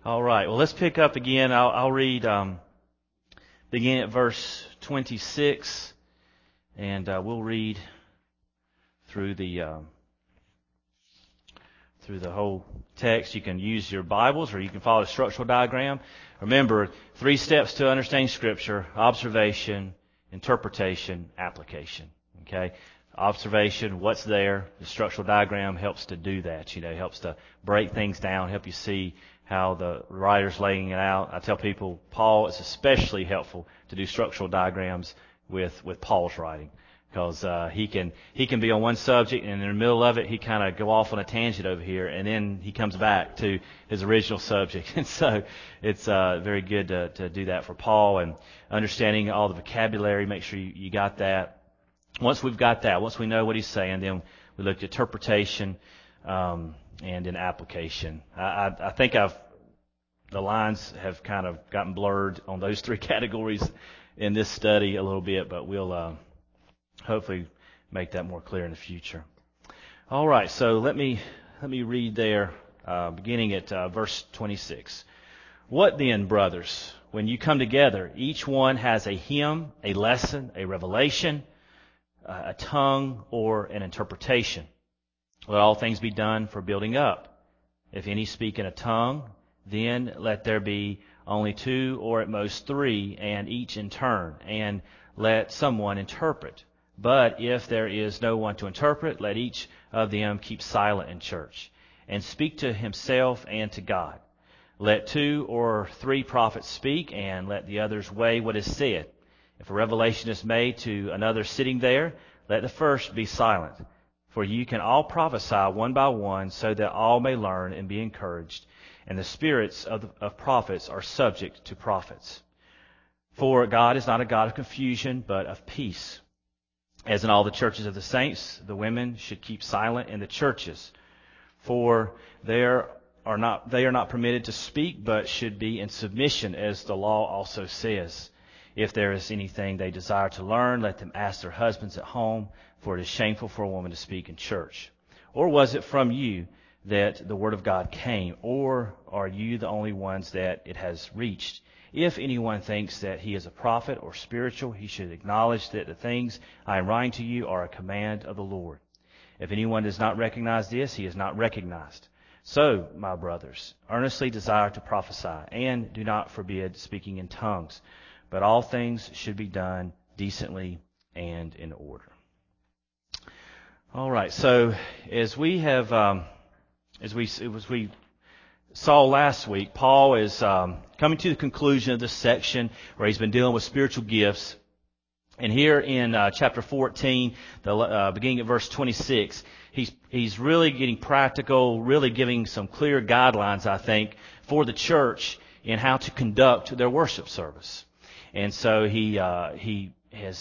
All right. Well, let's pick up again. I'll read begin at verse 26, and we'll read through the whole text. You can use your Bibles, or you can follow the structural diagram. Remember, 3 steps to understanding Scripture: observation, interpretation, application. Okay? Observation, what's there. The structural diagram helps to do that. It helps to break things down, help you see how the writer's laying it out. I tell people, Paul is especially helpful to do structural diagrams with Paul's writing, because he can be on one subject, and in the middle of it he kind of go off on a tangent over here, and then he comes back to his original subject. And so it's very good to do that for Paul, and understanding all the vocabulary. Make sure you got that. Once we've got that, once we know what he's saying, then we look at interpretation and in application. I think the lines have kind of gotten blurred on those 3 categories in this study a little bit, but we'll hopefully make that more clear in the future. All right, so let me read there, beginning at verse 26. What then, brothers, when you come together, each one has a hymn, a lesson, a revelation, a tongue, or an interpretation. Let all things be done for building up. If any speak in a tongue, then let there be only 2 or at most 3, and each in turn, and let someone interpret. But if there is no one to interpret, let each of them keep silent in church, and speak to himself and to God. Let 2 or 3 prophets speak, and let the others weigh what is said. If a revelation is made to another sitting there, let the first be silent. For you can all prophesy one by one, so that all may learn and be encouraged. And the spirits of prophets are subject to prophets. For God is not a God of confusion, but of peace. As in all the churches of the saints, the women should keep silent in the churches. For they are not permitted to speak, but should be in submission, as the law also says. If there is anything they desire to learn, let them ask their husbands at home, for it is shameful for a woman to speak in church. Or was it from you that the word of God came, or are you the only ones that it has reached? If anyone thinks that he is a prophet or spiritual, he should acknowledge that the things I am writing to you are a command of the Lord. If anyone does not recognize this, he is not recognized. So, my brothers, earnestly desire to prophesy, and do not forbid speaking in tongues. But all things should be done decently and in order. All right. So as we have, as we saw last week, Paul is coming to the conclusion of this section where he's been dealing with spiritual gifts. And here in chapter 14, beginning at verse 26, he's really getting practical, really giving some clear guidelines, I think, for the church in how to conduct their worship service. And so he has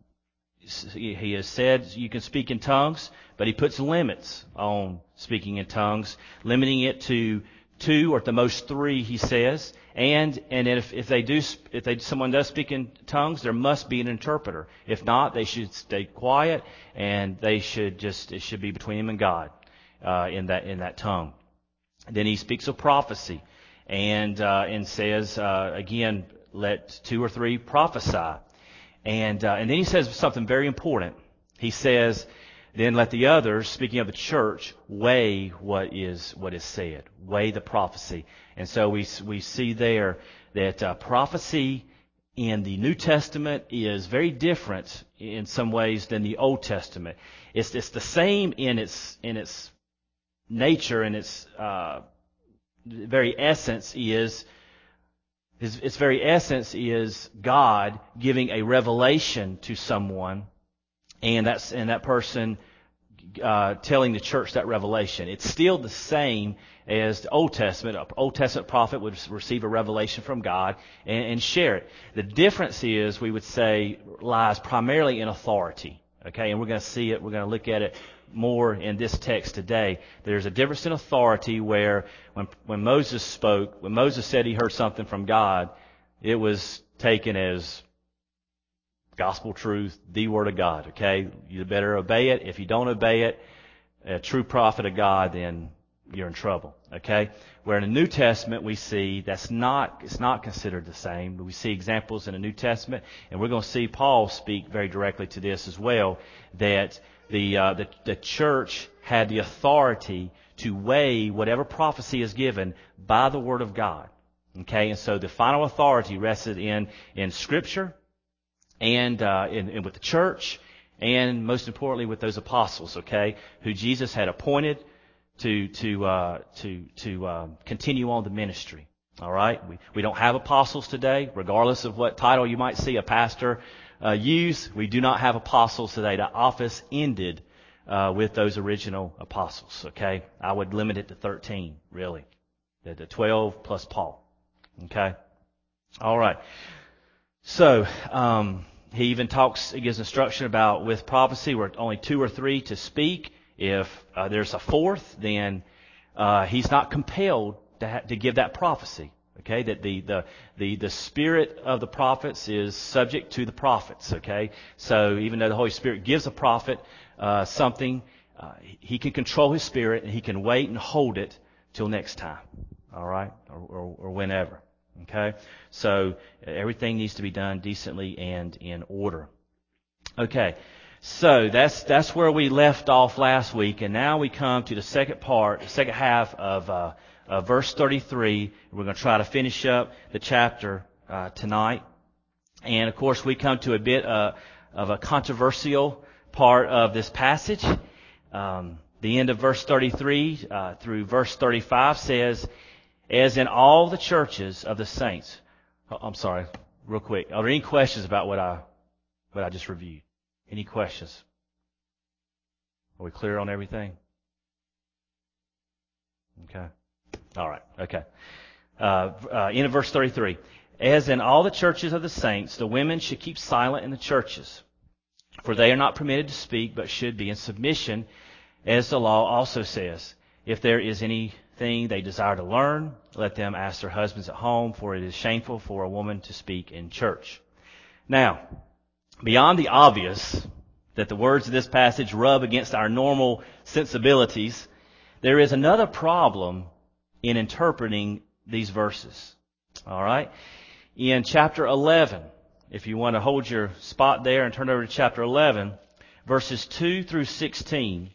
said you can speak in tongues, but he puts limits on speaking in tongues, limiting it to 2 or at the most 3, he says. And if someone does speak in tongues, there must be an interpreter. If not, they should stay quiet, and it should be between him and God in that tongue. Then he speaks of prophecy, and says again, let 2 or 3 prophesy. And then he says something very important. He says, then let the others, speaking of the church, weigh what is said. Weigh the prophecy. And so we see there that prophecy in the New Testament is very different in some ways than the Old Testament. It's the same in its nature, and its very essence is its very essence is God giving a revelation to someone, and that person telling the church that revelation. It's still the same as the Old Testament. An Old Testament prophet would receive a revelation from God and share it. The difference is, we would say, lies primarily in authority. Okay, and we're going to see it. We're going to look at it more in this text today. There's a difference in authority where when Moses spoke, when Moses said he heard something from God, it was taken as gospel truth, the word of God. Okay, you better obey it. If you don't obey it, a true prophet of God, then you're in trouble. Okay? Where in the New Testament we see it's not considered the same. But we see examples in the New Testament, and we're going to see Paul speak very directly to this as well, that the church had the authority to weigh whatever prophecy is given by the Word of God. Okay? And so the final authority rested in Scripture and with the church, and most importantly with those apostles, okay, who Jesus had appointed to continue on the ministry. All right, we don't have apostles today, regardless of what title you might see a pastor use. We do not have apostles today. The office ended with those original apostles. Okay, I would limit it to 13, really, the 12 plus Paul. Okay, all right. So he even gives instruction about with prophecy, where only 2 or 3 to speak. If there's a fourth, then he's not compelled to give that prophecy. Okay, that the spirit of the prophets is subject to the prophets. Okay, so even though the Holy Spirit gives a prophet something, he can control his spirit and he can wait and hold it till next time. All right, or whenever. Okay, so everything needs to be done decently and in order. Okay. So that's where we left off last week, and now we come to the second half of verse 33. We're going to try to finish up the chapter tonight, and of course we come to a bit of a controversial part of this passage. The end of verse 33 through verse 35 says, "As in all the churches of the saints." I'm sorry, real quick. Are there any questions about what I just reviewed? Any questions? Are we clear on everything? Okay. All right. Okay. End of verse 33. "As in all the churches of the saints, the women should keep silent in the churches, for they are not permitted to speak, but should be in submission, as the law also says. If there is anything they desire to learn, let them ask their husbands at home, for it is shameful for a woman to speak in church." Now, beyond the obvious that the words of this passage rub against our normal sensibilities, there is another problem in interpreting these verses. All right? In chapter 11, if you want to hold your spot there and turn over to chapter 11, verses 2 through 16,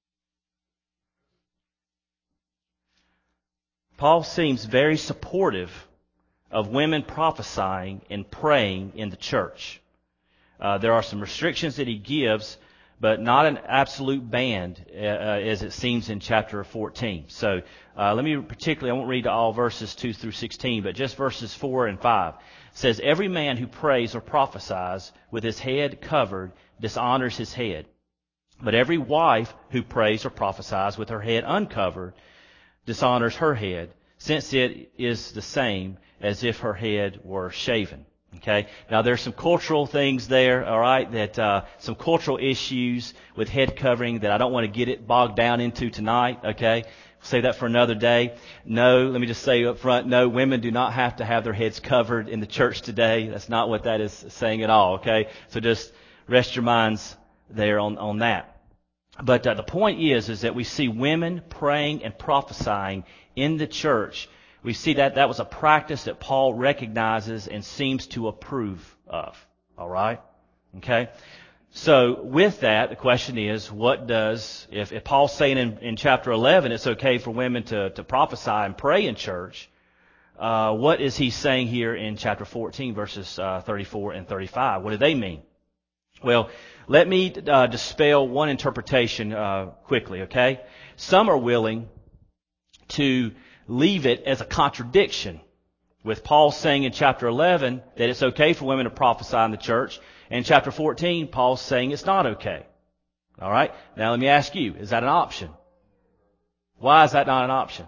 Paul seems very supportive of women prophesying and praying in the church. There are some restrictions that he gives, but not an absolute ban, as it seems in chapter 14. So I won't read all verses 2 through 16, but just verses 4 and 5. It says, "Every man who prays or prophesies with his head covered dishonors his head. But every wife who prays or prophesies with her head uncovered dishonors her head, since it is the same as if her head were shaven." Okay. Now there's some cultural things there, all right, that some cultural issues with head covering that I don't want to get it bogged down into tonight. Okay. Save that for another day. No, let me just say up front, no, women do not have to have their heads covered in the church today. That's not what that is saying at all. Okay. So just rest your minds there on that. But the point is that we see women praying and prophesying in the church. We see that was a practice that Paul recognizes and seems to approve of. All right? Okay? So with that, the question is, if Paul's saying in chapter 11 it's okay for women to prophesy and pray in church, what is he saying here in chapter 14, verses 34 and 35? What do they mean? Well, let me dispel one interpretation quickly, okay? Some are willing to leave it as a contradiction with Paul saying in chapter 11 that it's okay for women to prophesy in the church, and in chapter 14 Paul's saying it's not okay. All right? Now let me ask you, is that an option? Why is that not an option?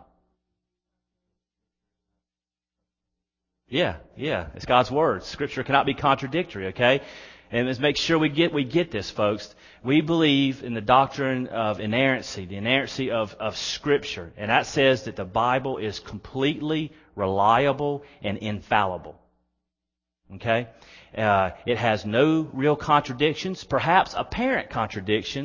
Yeah, it's God's Word. Scripture cannot be contradictory, okay? And let's make sure we get this, folks. We believe in the doctrine of inerrancy, the inerrancy of Scripture. And that says that the Bible is completely reliable and infallible. Okay? It has no real contradictions, perhaps apparent contradictions,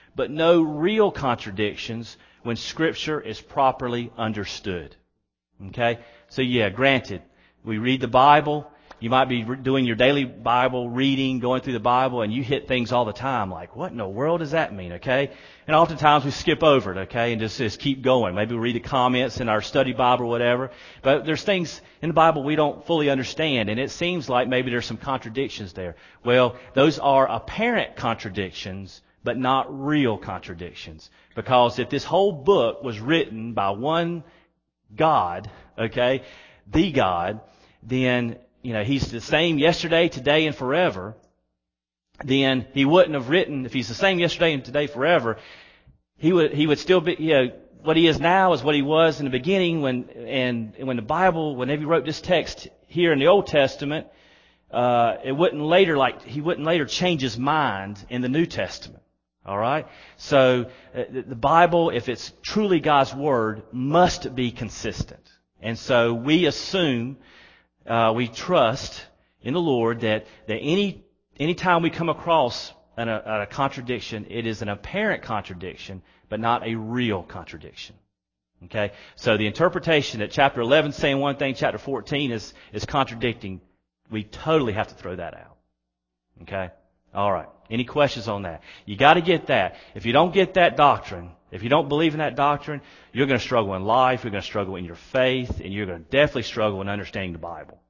but no real contradictions when Scripture is properly understood. Okay? So yeah, granted, we read the Bible. You might be doing your daily Bible reading, going through the Bible, and you hit things all the time like, what in the world does that mean? Okay? And oftentimes we skip over it, okay, and just keep going. Maybe we read the comments in our study Bible or whatever. But there's things in the Bible we don't fully understand, and it seems like maybe there's some contradictions there. Well, those are apparent contradictions, but not real contradictions. Because if this whole book was written by one God, okay, the God, then He's the same yesterday, today, and forever. Then He wouldn't have written, if He's the same yesterday and today forever, He would still be, what He is now is what He was in the beginning when the Bible, whenever He wrote this text here in the Old Testament, He wouldn't later change His mind in the New Testament. Alright? So, the Bible, if it's truly God's Word, must be consistent. And so we assume, we trust in the Lord that any time we come across a contradiction, it is an apparent contradiction, but not a real contradiction. Okay? So the interpretation that chapter 11 is saying one thing, chapter 14 is contradicting, we totally have to throw that out. Okay? Alright. Any questions on that? You got to get that. If you don't get that doctrine, if you don't believe in that doctrine, you're going to struggle in life, you're going to struggle in your faith, and you're going to definitely struggle in understanding the Bible.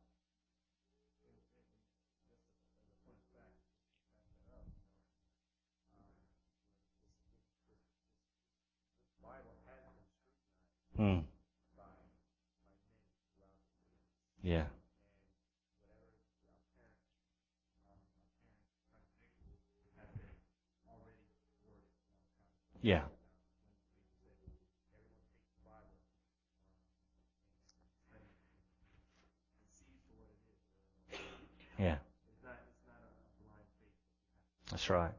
Yeah. Yeah. Yeah. That's right.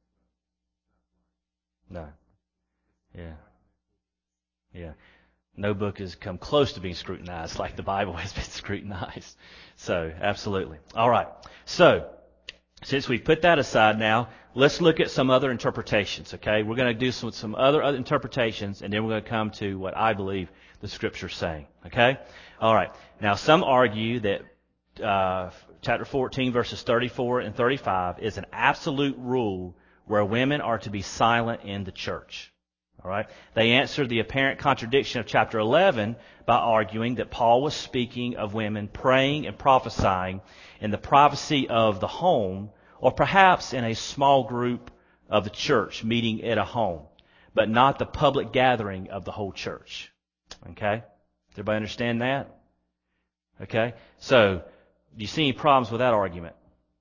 No. Yeah. Yeah. No book has come close to being scrutinized like the Bible has been scrutinized. So, absolutely. All right. So, since we've put that aside now, let's look at some other interpretations, okay? We're going to do some other interpretations, and then we're going to come to what I believe the Scripture's saying, okay? All right. Now, some argue that chapter 14, verses 34 and 35 is an absolute rule where women are to be silent in the church. All right. They answered the apparent contradiction of chapter 11 by arguing that Paul was speaking of women praying and prophesying in the privacy of the home, or perhaps in a small group of the church meeting at a home, but not the public gathering of the whole church. Okay? Does everybody understand that? Okay? So, do you see any problems with that argument?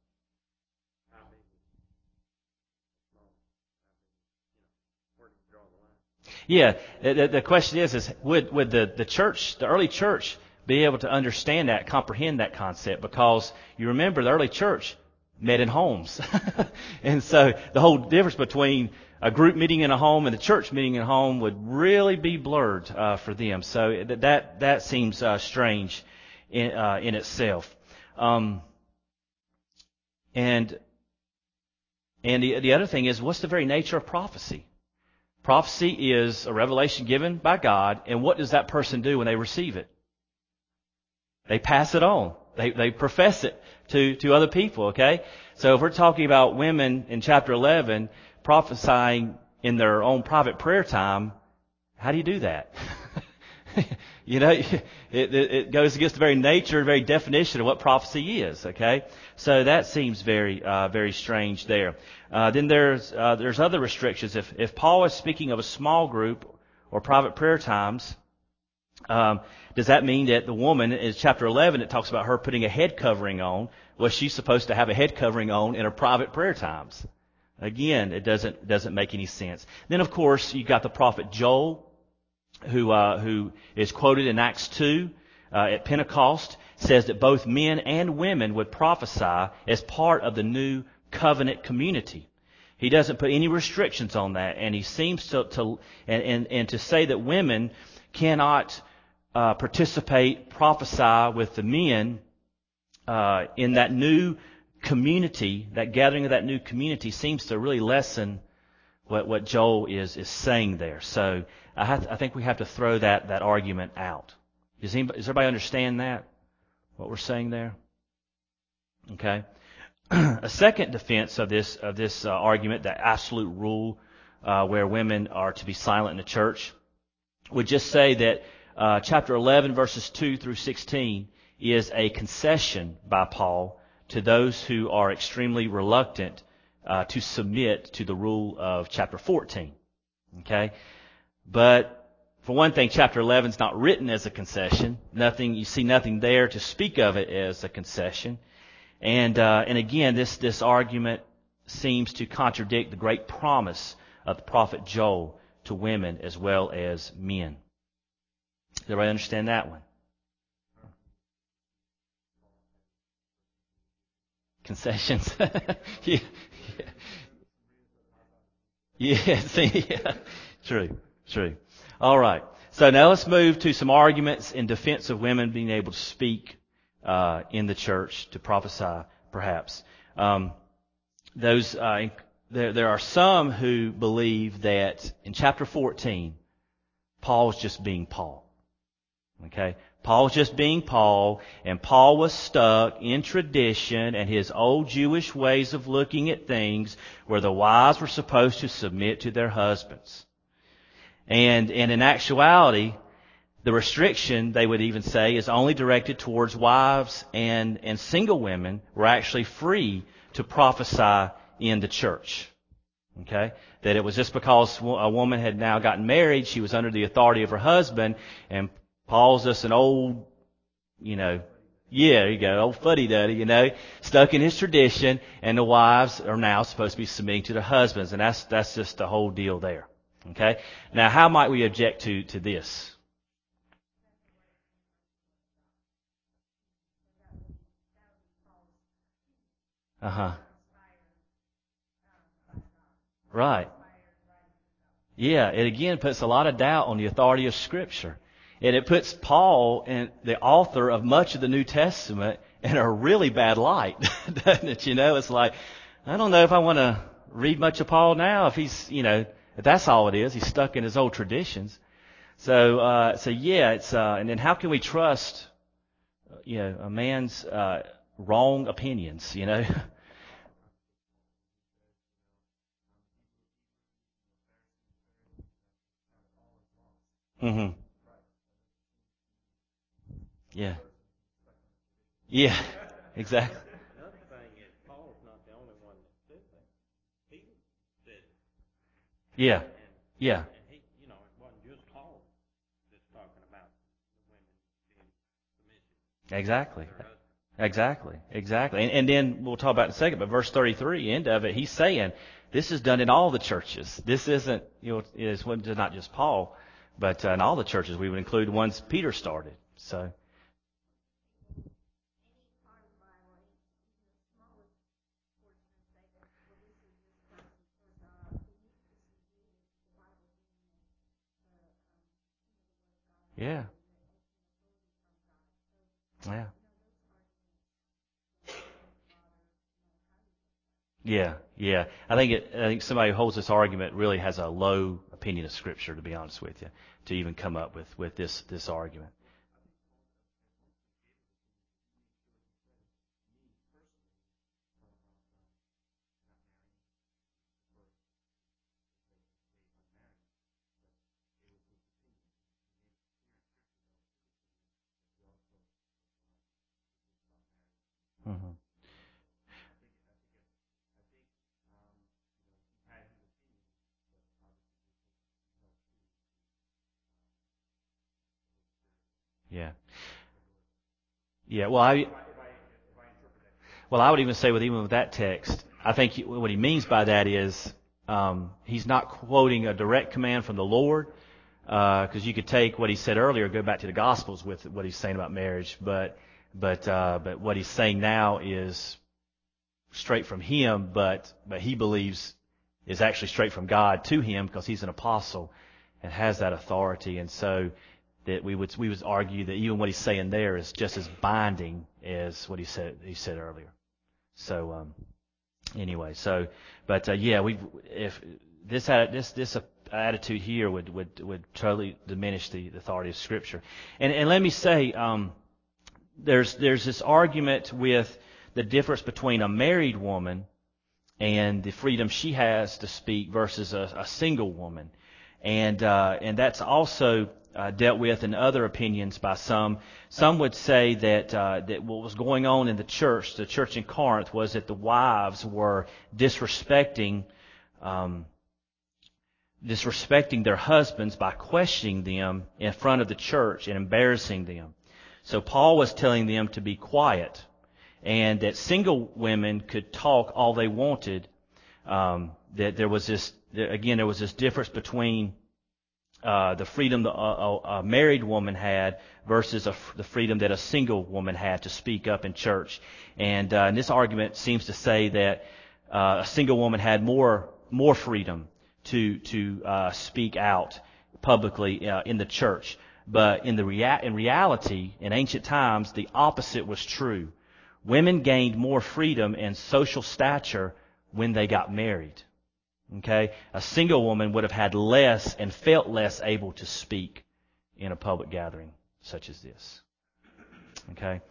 Yeah, the question is would the church, the early church, be able to understand that, comprehend that concept? Because you remember the early church met in homes. And so the whole difference between a group meeting in a home and the church meeting in a home would really be blurred for them. So that seems strange in itself. And the other thing is, what's the very nature of prophecy? Prophecy is a revelation given by God, and what does that person do when they receive it? They pass it on. They profess it to other people, okay? So if we're talking about women in chapter 11 prophesying in their own private prayer time, how do you do that? It goes against the very nature, very definition of what prophecy is, okay? So that seems very strange there. Then there's other restrictions. If Paul is speaking of a small group or private prayer times, does that mean that the woman in chapter 11, it talks about her putting a head covering on? Was she supposed to have a head covering on in her private prayer times? Again, it doesn't make any sense. Then, of course, you got the prophet Joel, who is quoted in Acts 2 at Pentecost, says that both men and women would prophesy as part of the new covenant community. He doesn't put any restrictions on that, and he seems to say that women cannot participate, prophesy with the men in that new community. That gathering of that new community seems to really lessen what Joel is saying there. So I think we have to throw that argument out. Does everybody understand that? What we're saying there? Okay. A second defense of this argument, that absolute rule where women are to be silent in the church, would just say that chapter 11, verses 2 through 16, is a concession by Paul to those who are extremely reluctant to submit to the rule of chapter 14. Okay? But for one thing, chapter 11 is not written as a concession. You see nothing there to speak of it as a concession. And again, this argument seems to contradict the great promise of the prophet Joel to women as well as men. Does everybody understand that one? Concessions. Yeah. Yeah. True. All right. So now let's move to some arguments in defense of women being able to speak in the church, to prophesy, perhaps. There are some who believe that in chapter 14, Paul's just being Paul. Okay? Paul's just being Paul, and Paul was stuck in tradition and his old Jewish ways of looking at things, where the wives were supposed to submit to their husbands. And in actuality, the restriction, they would even say, is only directed towards wives, and single women were actually free to prophesy in the church. Okay? That it was just because a woman had now gotten married, she was under the authority of her husband, and Paul's just an old, there you go, old fuddy-duddy, stuck in his tradition, and the wives are now supposed to be submitting to their husbands, and that's just the whole deal there. Okay? Now, how might we object to this? Right. Yeah, it again puts a lot of doubt on the authority of Scripture. And it puts Paul, and the author of much of the New Testament, in a really bad light, doesn't it? It's like, I don't know if I want to read much of Paul now if he's, if that's all it is. He's stuck in his old traditions. So yeah, and then how can we trust, a man's wrong opinions, Mm-hmm. Yeah. Yeah. Exactly. Another thing is Paul's not the only one that said that. Peter said it. Yeah. And, Yeah. and he, it wasn't just Paul that's talking about the women being submissive Exactly. to their husbands. Exactly. And then we'll talk about it in a second, but verse 33, end of it, he's saying this is done in all the churches. This isn't, it's not just Paul, but in all the churches. We would include the ones Peter started. So. Yeah. Yeah. Yeah. I think somebody who holds this argument really has a low opinion of Scripture, to be honest with you, to even come up with this argument. Mm-hmm. Yeah. Yeah. I would even say even with that text, I think what he means by that is he's not quoting a direct command from the Lord, because you could take what he said earlier, go back to the Gospels with what he's saying about marriage, but what he's saying now is straight from him, but he believes is actually straight from God to him, because he's an apostle and has that authority, and so that we would argue that even what he's saying there is just as binding as what he said earlier. So anyway, but yeah, this attitude here would totally diminish the authority of Scripture. And let me say, there's this argument with the difference between a married woman and the freedom she has to speak versus a single woman, and that's also dealt with in other opinions by some. Some would say that what was going on in the church in Corinth, was that the wives were disrespecting their husbands by questioning them in front of the church and embarrassing them. So Paul was telling them to be quiet, and that single women could talk all they wanted. That there was this difference between the freedom a married woman had versus the freedom that a single woman had to speak up in church. And this argument seems to say that a single woman had more freedom to speak out publicly in the church. But in reality, in ancient times, the opposite was true. Women gained more freedom and social stature when they got married. Okay? A single woman would have had less and felt less able to speak in a public gathering such as this. Okay?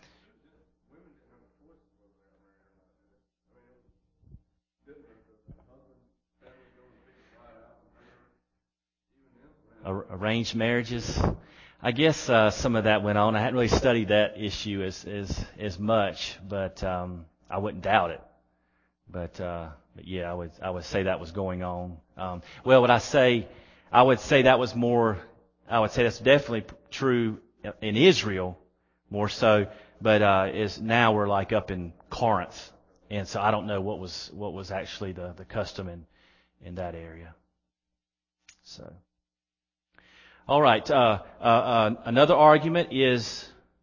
Arranged marriages. I guess some of that went on. I hadn't really studied that issue as much, but I wouldn't doubt it. But yeah, I would say that was going on. Well, I would say that's definitely true in Israel more so, but is now we're like up in Corinth, and so I don't know what was actually the custom in that area. So. All right. Another argument is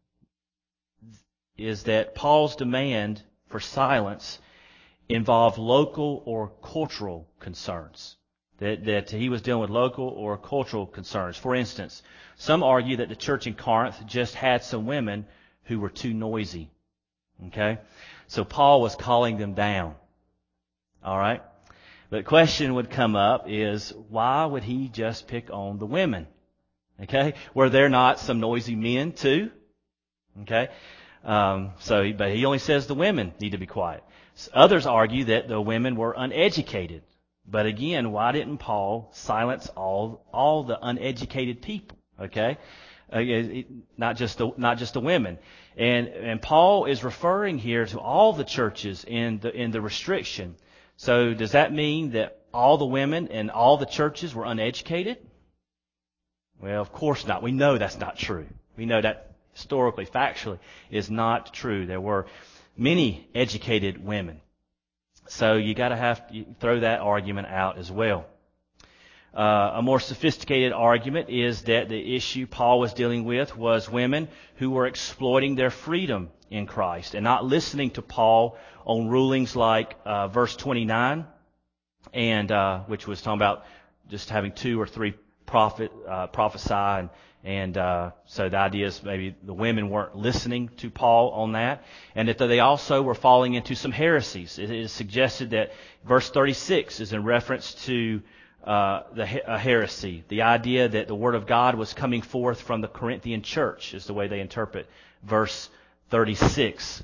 that Paul's demand for silence involved local or cultural concerns. That he was dealing with local or cultural concerns. For instance, some argue that the church in Corinth just had some women who were too noisy. Okay? So Paul was calling them down. All right? But the question would come up is, why would he just pick on the women? Okay? Were there not some noisy men too? Okay? But he only says the women need to be quiet. Others argue that the women were uneducated. But again, why didn't Paul silence all the uneducated people? Okay? Not just the women. And Paul is referring here to all the churches in the restriction. So does that mean that all the women in all the churches were uneducated? Well, of course not. We know that's not true. We know that historically, factually, is not true. There were many educated women. So you got to throw that argument out as well. A more sophisticated argument is that the issue Paul was dealing with was women who were exploiting their freedom in Christ and not listening to Paul on rulings like verse 29, and which was talking about just having 2 or 3 prophesy, and so the idea is maybe the women weren't listening to Paul on that, and that they also were falling into some heresies. It is suggested that verse 36 is in reference to a heresy, the idea that the Word of God was coming forth from the Corinthian church is the way they interpret verse 36.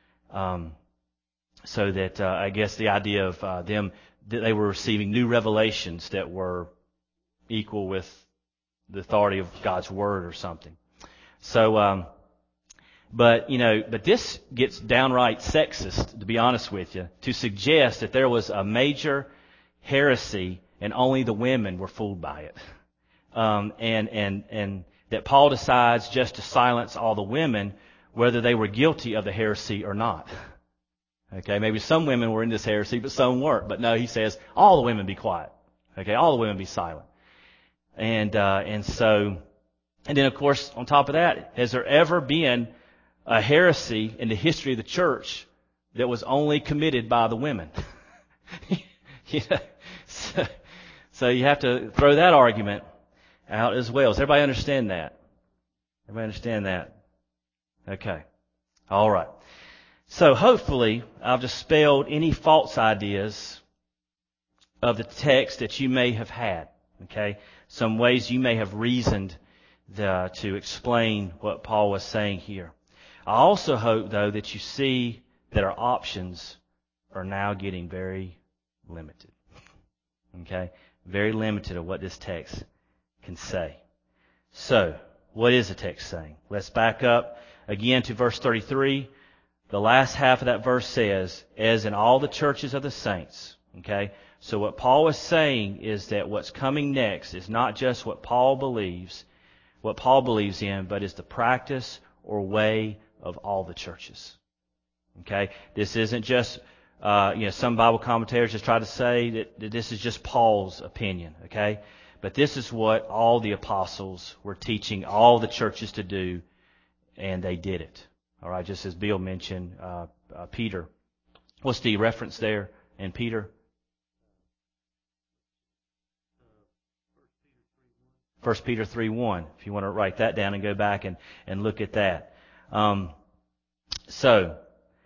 So that I guess the idea of them that they were receiving new revelations that were equal with the authority of God's Word or something. So, but this gets downright sexist, to be honest with you, to suggest that there was a major heresy and only the women were fooled by it. And that Paul decides just to silence all the women, whether they were guilty of the heresy or not. Okay, maybe some women were in this heresy, but some weren't. But no, he says, all the women be quiet. Okay, all the women be silent. And then of course, on top of that, has there ever been a heresy in the history of the church that was only committed by the women? So you have to throw that argument out as well. Does everybody understand that? Everybody understand that? Okay. All right. So hopefully I've dispelled any false ideas of the text that you may have had. Okay, some ways you may have reasoned to explain what Paul was saying here. I also hope, though, that you see that our options are now getting very limited. Okay, very limited of what this text can say. So, what is the text saying? Let's back up again to verse 33. The last half of that verse says, as in all the churches of the saints. Okay? So what Paul is saying is that what's coming next is not just what Paul believes in, but is the practice or way of all the churches. Okay? This isn't just, some Bible commentators just try to say that this is just Paul's opinion. Okay? But this is what all the apostles were teaching all the churches to do, and they did it. All right, just as Bill mentioned, Peter. What's the reference there in Peter? 1 Peter 3:1. If you want to write that down and go back and look at that. So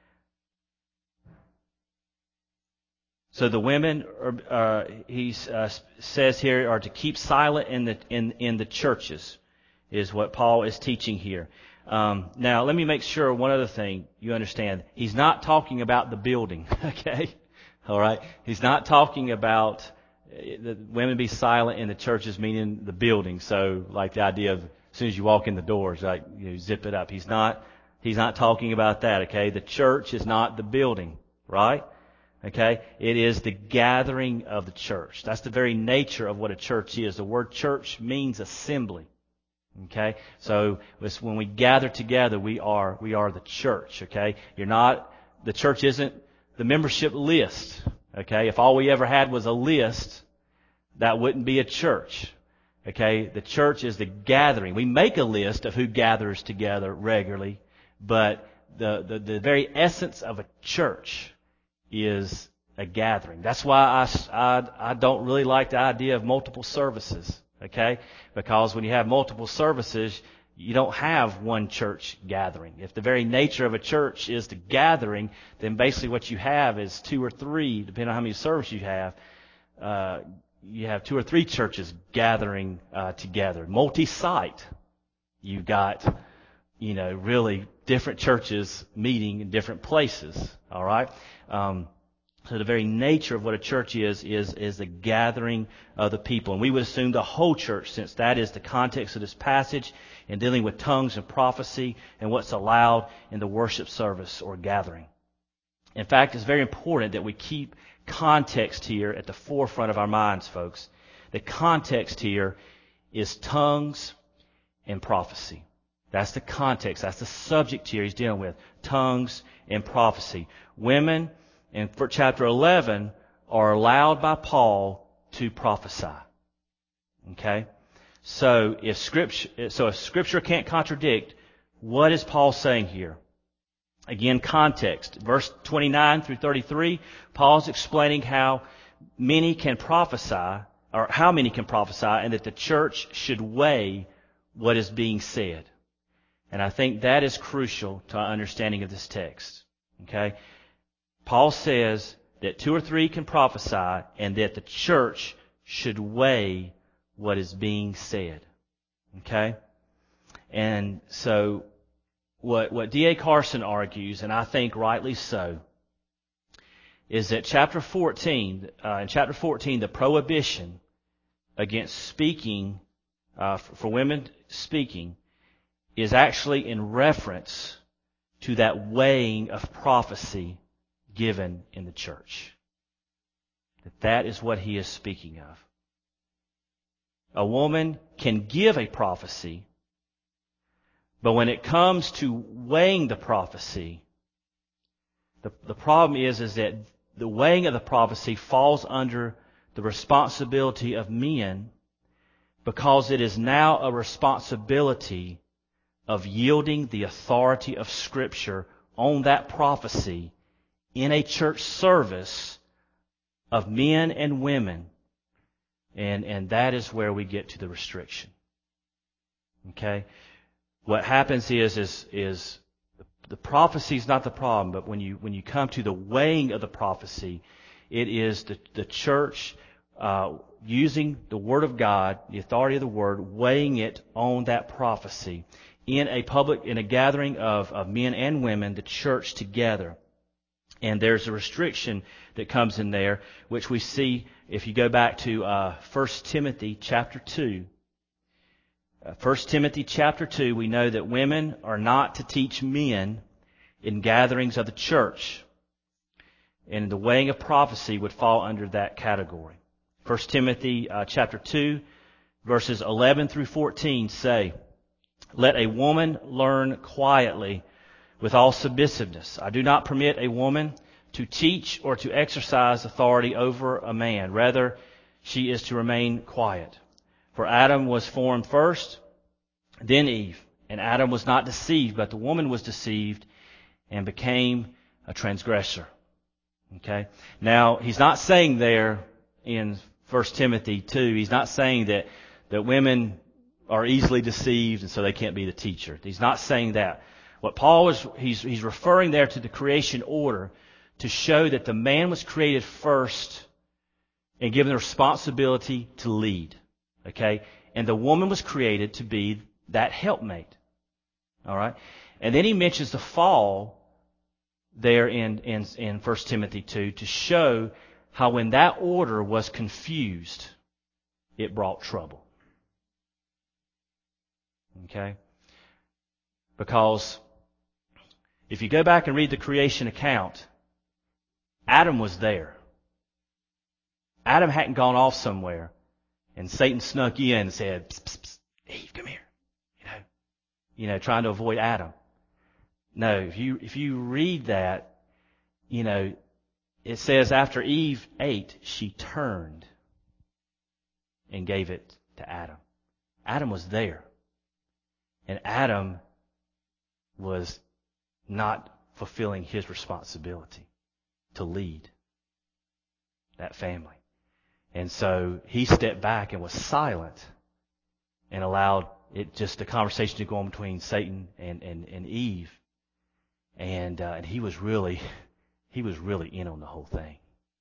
the women, he says here, are to keep silent in the churches, is what Paul is teaching here. Now, let me make sure one other thing you understand. He's not talking about the building, okay? All right? He's not talking about the women be silent in the churches, meaning the building. So, like the idea of as soon as you walk in the doors, like zip it up. He's not talking about that, okay? The church is not the building, right? Okay? It is the gathering of the church. That's the very nature of what a church is. The word church means assembly. Okay? So when we gather together, we are the church, okay? The church isn't the membership list, okay? If all we ever had was a list, that wouldn't be a church. Okay? The church is the gathering. We make a list of who gathers together regularly, but the very essence of a church is a gathering. That's why I don't really like the idea of multiple services. Okay? Because when you have multiple services, you don't have one church gathering. If the very nature of a church is the gathering, then basically what you have is two or three, depending on how many services you have 2 or 3 churches gathering together. Multi-site. You've got, really different churches meeting in different places. All right? So the very nature of what a church is the gathering of the people. And we would assume the whole church, since that is the context of this passage in dealing with tongues and prophecy and what's allowed in the worship service or gathering. In fact, it's very important that we keep context here at the forefront of our minds, folks. The context here is tongues and prophecy. That's the context. That's the subject here he's dealing with. Tongues and prophecy. Women, and for chapter 11, are allowed by Paul to prophesy. Okay? So if Scripture can't contradict, what is Paul saying here? Again, context. Verse 29 through 33, Paul's explaining how many can prophesy, and that the church should weigh what is being said. And I think that is crucial to our understanding of this text. Okay? Paul says that 2 or 3 can prophesy and that the church should weigh what is being said. Okay? And so what D.A. Carson argues, and I think rightly so, is that in chapter 14, the prohibition against speaking, for women speaking, is actually in reference to that weighing of prophecy given in the church. That is what he is speaking of. A woman can give a prophecy, but when it comes to weighing the prophecy, the problem is that the weighing of the prophecy falls under the responsibility of men, because it is now a responsibility of yielding the authority of Scripture on that prophecy in a church service of men and women. And that is where we get to the restriction. Okay? What happens is the prophecy is not the problem, but when you come to the weighing of the prophecy, it is the church using the Word of God, the authority of the Word, weighing it on that prophecy in a gathering of men and women, the church together. And there's a restriction that comes in there, which we see if you go back to 1 Timothy chapter 2. 1 Timothy chapter 2, we know that women are not to teach men in gatherings of the church. And the weighing of prophecy would fall under that category. 1 Timothy chapter 2, verses 11 through 14 say, "Let a woman learn quietly with all submissiveness. I do not permit a woman to teach or to exercise authority over a man. Rather, she is to remain quiet. For Adam was formed first, then Eve. And Adam was not deceived, but the woman was deceived and became a transgressor." Okay? Now, he's not saying there in 1 Timothy 2, he's not saying that women are easily deceived and so they can't be the teacher. He's not saying that. What Paul is, he's referring there to the creation order to show that the man was created first and given the responsibility to lead. Okay? And the woman was created to be that helpmate. Alright? And then he mentions the fall there in 1 Timothy 2 to show how when that order was confused, it brought trouble. Okay? Because if you go back and read the creation account, Adam was there. Adam hadn't gone off somewhere, and Satan snuck in and said, "Psst, psst, psst, Eve, come here." Trying to avoid Adam. No, if you read that, it says after Eve ate, she turned and gave it to Adam. Adam was there. And Adam was not fulfilling his responsibility to lead that family. And so he stepped back and was silent and allowed it just the conversation to go on between Satan and Eve. And he was really in on the whole thing.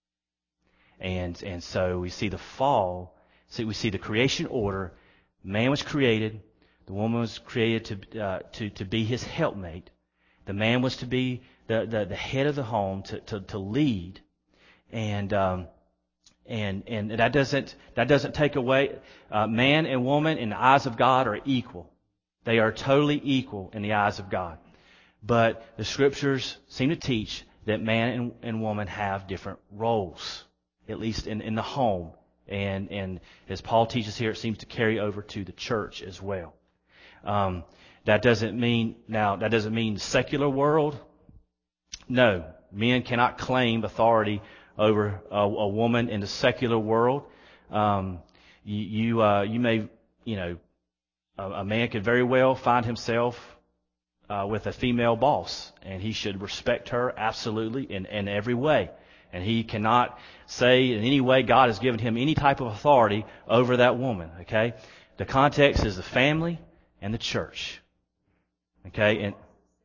And so we see the fall. We see the creation order. Man was created. The woman was created to be his helpmate. The man was to be the head of the home, to lead. And that doesn't take away man and woman in the eyes of God are equal. They are totally equal in the eyes of God. But the scriptures seem to teach that man and woman have different roles, at least in the home. And as Paul teaches here, it seems to carry over to the church as well. That doesn't mean the secular world. No, men cannot claim authority over a woman in the secular world. You may, a man could very well find himself with a female boss, and he should respect her absolutely in every way. And he cannot say in any way God has given him any type of authority over that woman. Okay, the context is the family and the church. Okay, and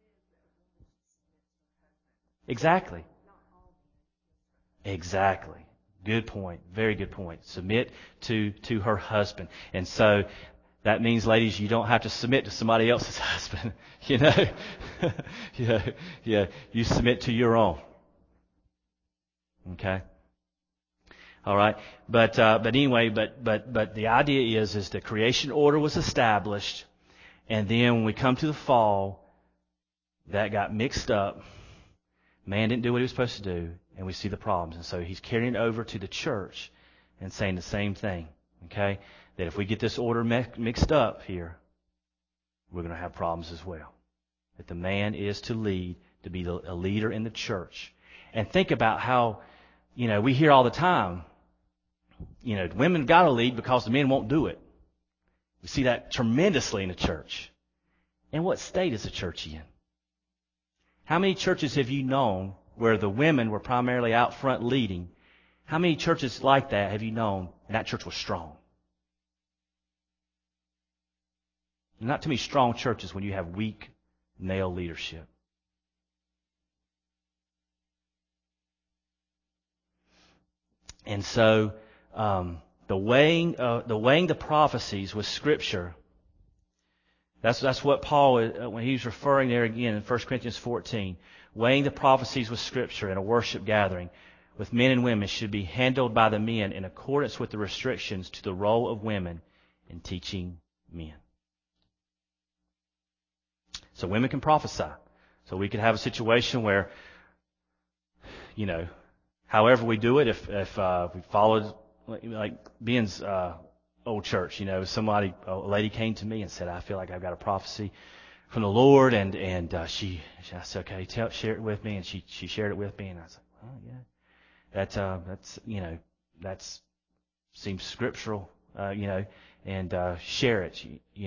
exactly. Good point. Very good point. Submit to her husband. And so that means, ladies, you don't have to submit to somebody else's husband. You submit to your own. Okay. All right. But anyway, but the idea is the creation order was established, and then when we come to the fall, that got mixed up. Man didn't do what he was supposed to do, and we see the problems. And so he's carrying it over to the church and saying the same thing. Okay? That if we get this order mixed up here, we're going to have problems as well. That the man is to lead, to be a leader in the church. And think about how, we hear all the time, women got to lead because the men won't do it. We see that tremendously in the church. And what state is the church in? How many churches have you known where the women were primarily out front leading? How many churches like that have you known and that church was strong? Not too many strong churches when you have weak male leadership. And so the weighing the prophecies with Scripture. That's what Paul, when he's referring there again in 1 Corinthians 14, weighing the prophecies with Scripture in a worship gathering with men and women should be handled by the men in accordance with the restrictions to the role of women in teaching men. So women can prophesy. So we could have a situation where, however we do it, if we followed like Ben's old church, a lady came to me and said, I feel like I've got a prophecy from the Lord, and I said, okay, share it with me, and she shared it with me, and I was like, oh yeah, that's seems scriptural, and share it,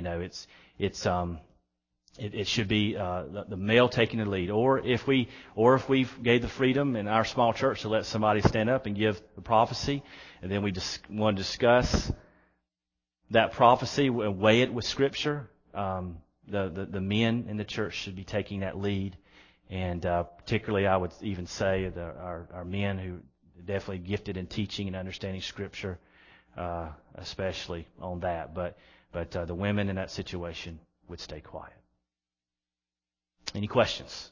it should be the male taking the lead, or if we gave the freedom in our small church to let somebody stand up and give the prophecy, and then we just want to discuss that prophecy and weigh it with Scripture. The men in the church should be taking that lead, and particularly I would even say our men who are definitely gifted in teaching and understanding Scripture, especially on that. But the women in that situation would stay quiet. Any questions?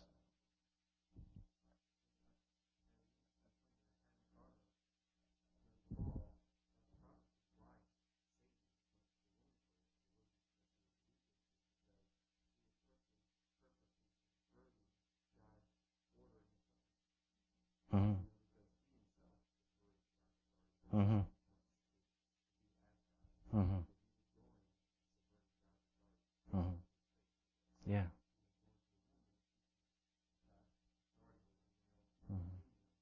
Mm-hmm. Mm-hmm. Mm-hmm. Mm-hmm. Yeah. Mm-hmm.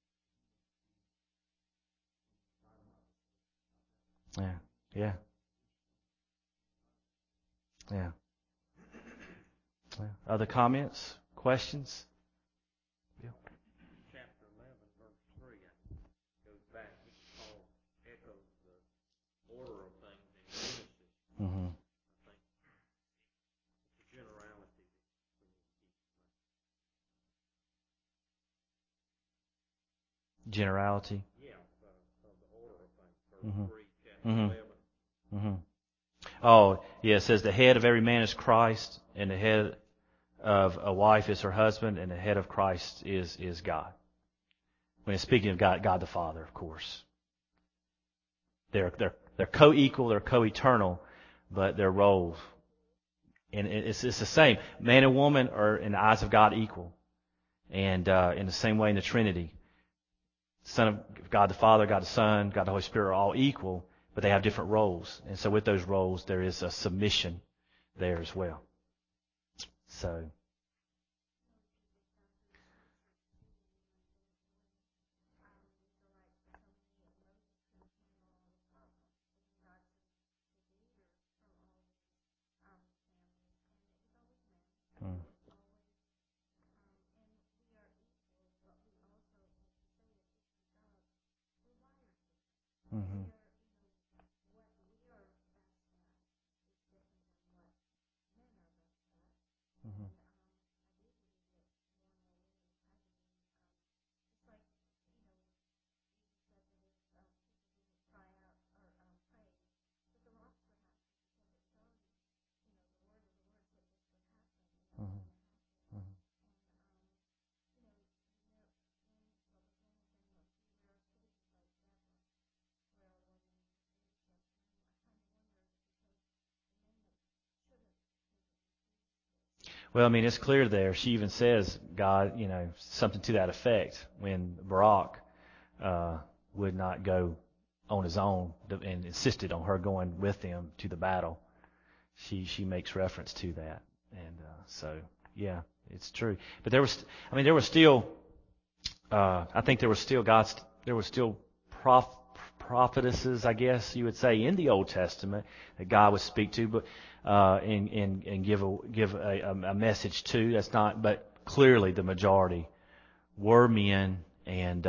Yeah. Yeah. Yeah. Yeah. Other comments? Questions? Yeah. Chapter 11, verse 3, goes back. Paul echoes the order of things in Genesis. Mm-hmm. I think it's a generality. Generality. Yeah, of the order of things. Verse Mm-hmm. 3, chapter Mm-hmm. 11. Mm-hmm. Oh, yeah, it says the head of every man is Christ, and the head of a wife is her husband, and the head of Christ is God. When it's speaking of God the Father, of course. They're co-equal, they're co-eternal, but their roles, and it's the same. Man and woman are in the eyes of God equal, and in the same way in the Trinity, Son of God the Father, God the Son, God the Holy Spirit are all equal, but they have different roles, and so with those roles there is a submission there as well. So. Mm. Mm-hmm. Mm-hmm. Mm-hmm. Well, I mean, it's clear there. She even says, God, something to that effect when Barak would not go on his own and insisted on her going with them to the battle. She makes reference to that, and so yeah, it's true. But there was still, I think there was still prophetesses, I guess you would say, in the Old Testament that God would speak to, but and give a message to. That's not, but clearly the majority were men, and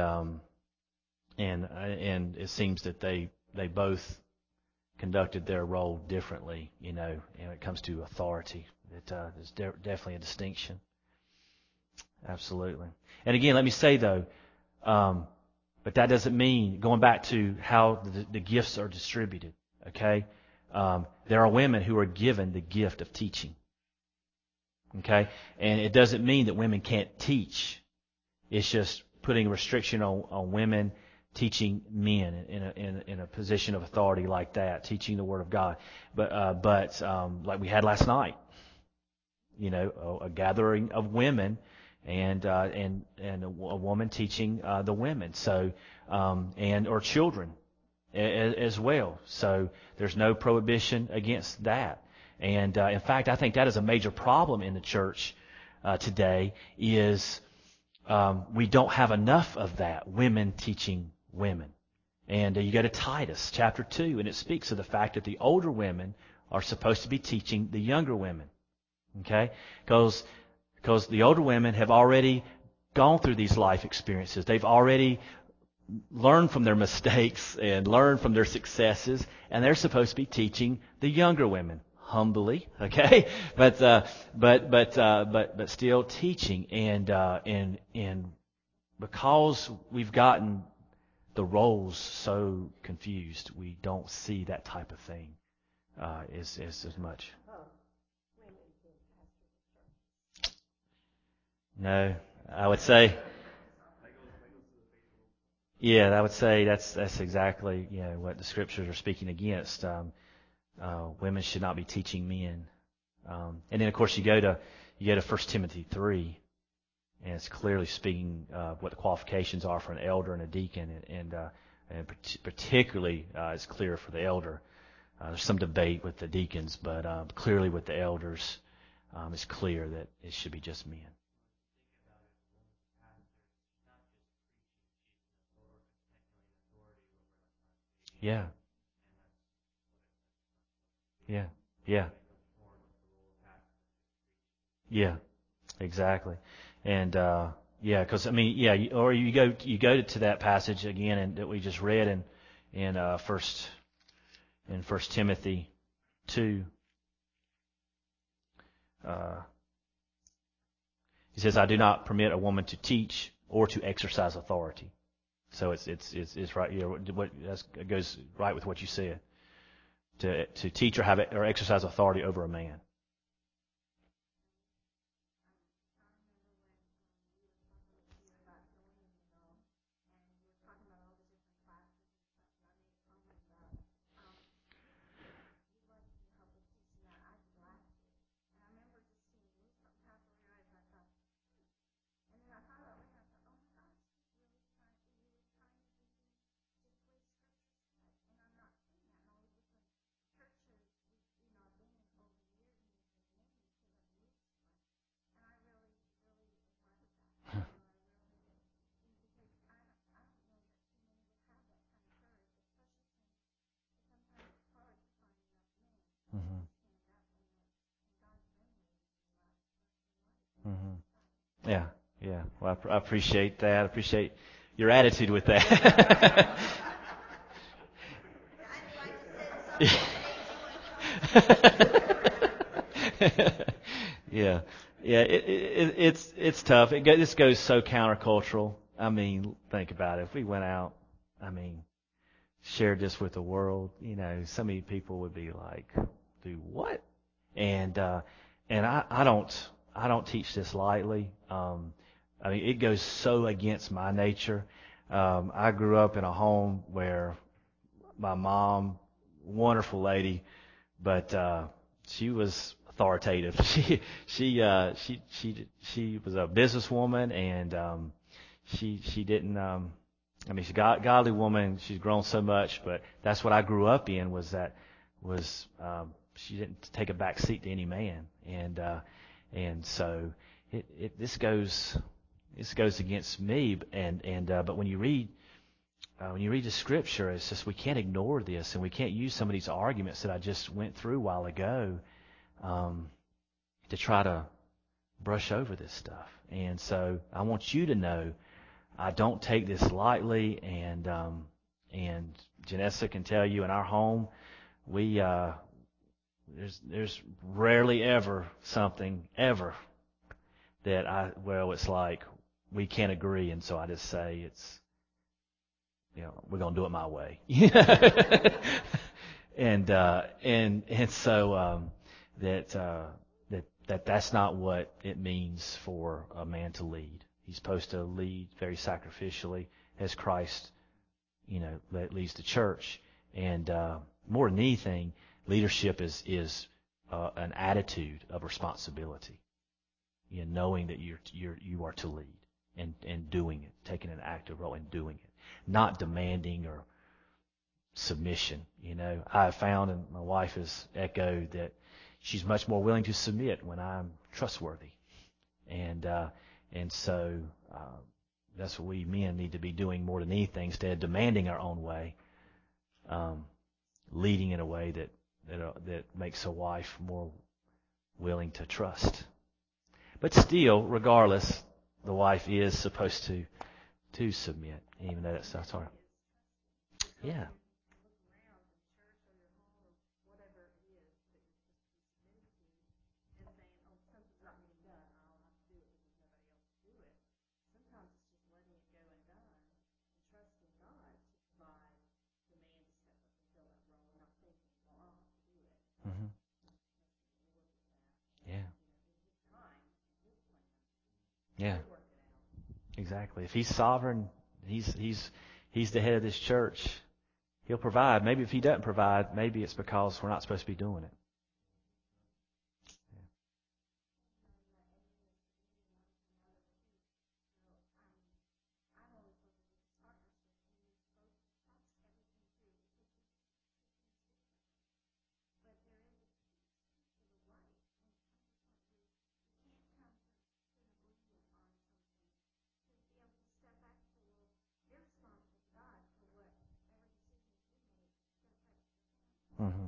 it seems that they both conducted their role differently, when it comes to authority. There's definitely a distinction. Absolutely. And again, let me say though, But that doesn't mean, going back to how the gifts are distributed, okay? There are women who are given the gift of teaching, okay? And it doesn't mean that women can't teach. It's just putting a restriction on women teaching men in a position of authority like that, teaching the Word of God. But like we had last night, a gathering of women and a woman teaching the women, so or children as well. So there's no prohibition against that. And in fact, I think that is a major problem in the church today. Is we don't have enough of that, women teaching women. And you go to Titus chapter 2, and it speaks of the fact that the older women are supposed to be teaching the younger women. Okay? Because the older women have already gone through these life experiences. They've already learned from their mistakes and learned from their successes, and they're supposed to be teaching the younger women humbly, okay? But still teaching, and because we've gotten the roles so confused, we don't see that type of thing as much. No, I would say, I would say that's exactly what the scriptures are speaking against. Women should not be teaching men, and then of course you go to 1 Timothy 3, and it's clearly speaking what the qualifications are for an elder and a deacon, and particularly it's clear for the elder. There's some debate with the deacons, but clearly with the elders, it's clear that it should be just men. Yeah. Yeah. Yeah. Yeah. Exactly. And because or you go to that passage again, and that we just read in First Timothy 2. He says, "I do not permit a woman to teach or to exercise authority." So it's right. It goes right with what you said. To teach or exercise authority over a man. Mm-hmm. Mm-hmm. Yeah. Well, I appreciate that. I appreciate your attitude with that. Yeah. It's tough. This goes so countercultural. I mean, think about it. If we went out, shared this with the world, so many people would be like, "Do what?" And I don't teach this lightly. It goes so against my nature. I grew up in a home where my mom, wonderful lady, but she was authoritative. She was a businesswoman, and she didn't. She's a godly woman. She's grown so much, but that's what I grew up in. She didn't take a back seat to any man, and so this goes against me. But when you read the scripture, it's just we can't ignore this, and we can't use some of these arguments that I just went through a while ago to try to brush over this stuff. And so I want you to know I don't take this lightly, and Janessa can tell you in our home we there's rarely ever something ever that it's like we can't agree, and so I just say we're going to do it my way. and so that's not what it means for a man to lead. He's supposed to lead very sacrificially as Christ, that leads the church. And more than anything, leadership is an attitude of responsibility. Knowing that you are to lead and doing it, taking an active role in doing it, not demanding or submission. I have found, and my wife has echoed, that she's much more willing to submit when I'm trustworthy, and so that's what we men need to be doing more than anything. Instead of demanding our own way, leading in a way that makes a wife more willing to trust. But still, regardless, the wife is supposed to submit, even though that's hard. Yeah. Mm-hmm. Yeah. Yeah. Exactly. If he's sovereign, he's the head of this church. He'll provide. Maybe if he doesn't provide, maybe it's because we're not supposed to be doing it. Mm-hmm.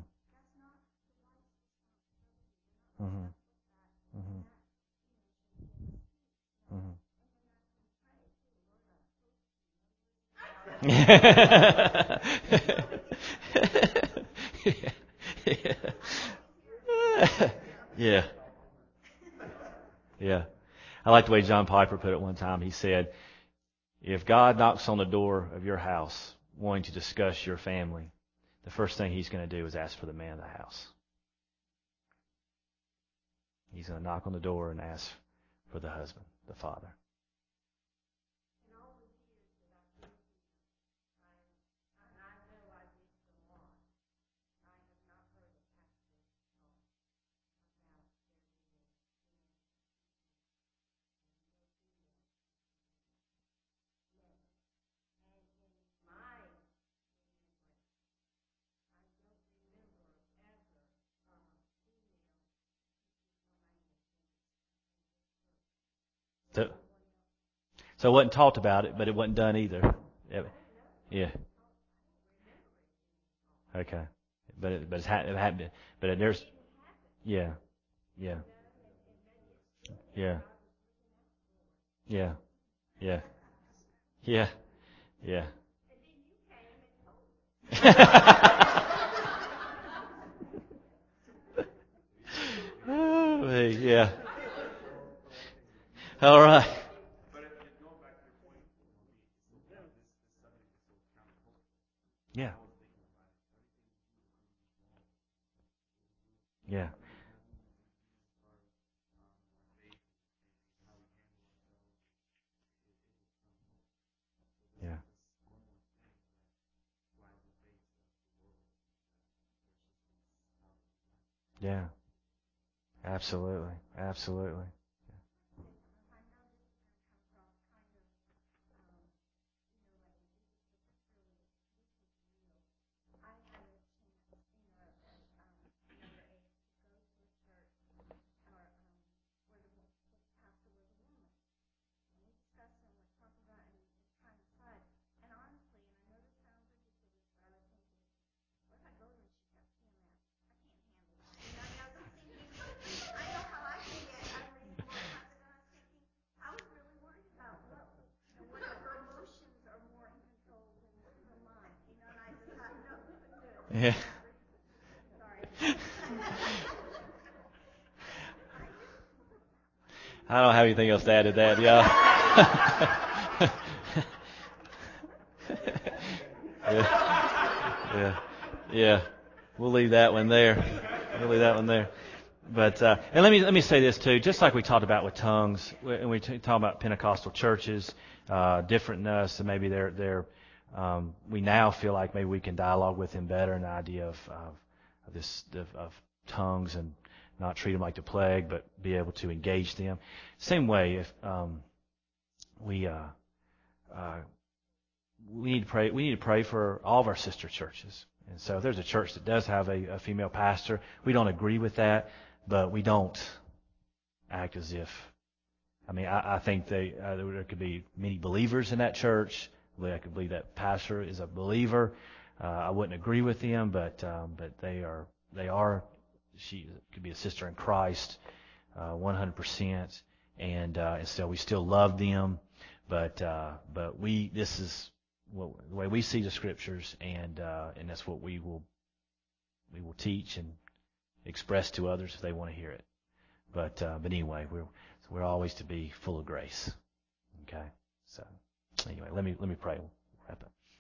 Mm-hmm. Mm-hmm. Yeah. Yeah. I like the way John Piper put it one time. He said, if God knocks on the door of your house wanting to discuss your family, the first thing he's going to do is ask for the man of the house. He's going to knock on the door and ask for the husband, the father. So it wasn't talked about it, but it wasn't done either. Yeah. Okay. But it happened. But there's. Yeah. Yeah. Yeah. Yeah. Yeah. Yeah. Yeah. Oh, hey, yeah. All right. Yeah. Yeah. Yeah. Yeah. Absolutely. Absolutely. Yeah. I don't have anything else to add to that. Yeah. Yeah. We'll leave that one there. But and let me say this too. Just like we talked about with tongues, and we talk about Pentecostal churches, different than us, and maybe we now feel like maybe we can dialogue with them better, an idea of tongues and not treat them like the plague, but be able to engage them. Same way, if we need to pray for all of our sister churches. And so if there's a church that does have a female pastor, we don't agree with that, but we don't act as if. I mean, I think there could be many believers in that church. I could believe that pastor is a believer. I wouldn't agree with them, but they are. She could be a sister in Christ, 100%, and so we still love them. But this is the way we see the scriptures, and that's what we will teach and express to others if they want to hear it. But anyway, we're always to be full of grace. Okay. So anyway, let me pray. We'll wrap up.